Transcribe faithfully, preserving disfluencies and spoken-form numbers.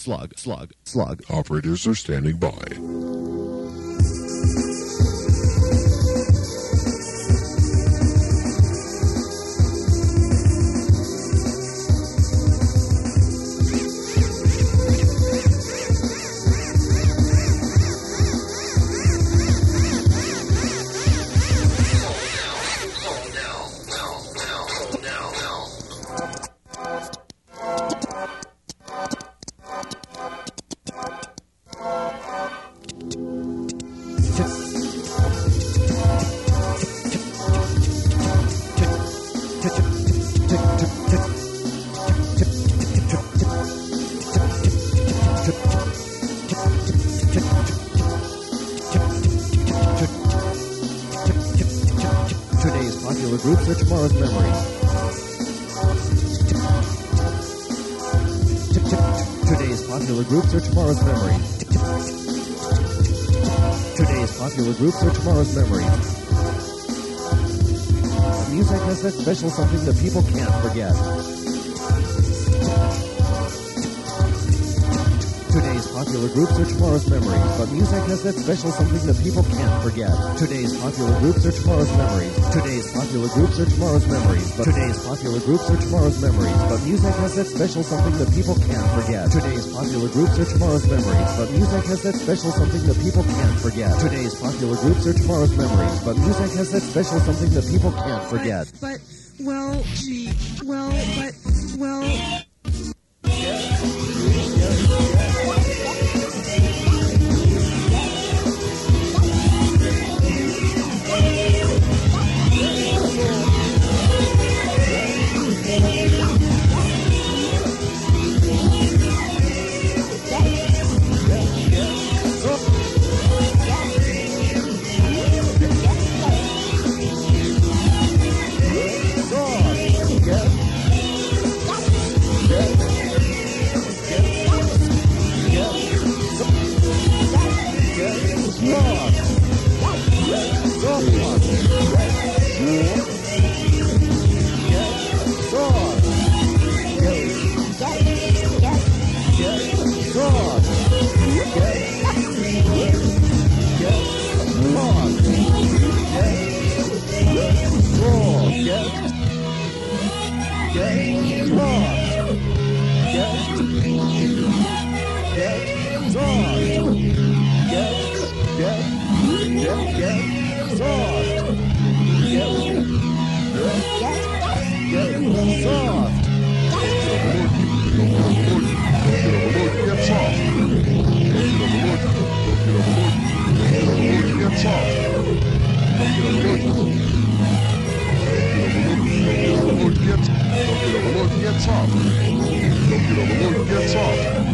slug, slug, slug. Operators are standing by. Groups are tomorrow's memories. Music has that special something that people can't forget. Today's popular groups are tomorrow's memories, but music has that special something that people can't forget. Today's popular groups are tomorrow's memories. Today's popular groups are tomorrow's memories, but today's popular groups are tomorrow's memories, but music has that special something that people can't forget. Today's popular groups are tomorrow's memories, but music has that special something that people can't forget. Today's popular groups are tomorrow's memories, but music has that special something that people can't forget. But, but well, gee, well, but, well... Get soft. Don't get overloaded. Get soft.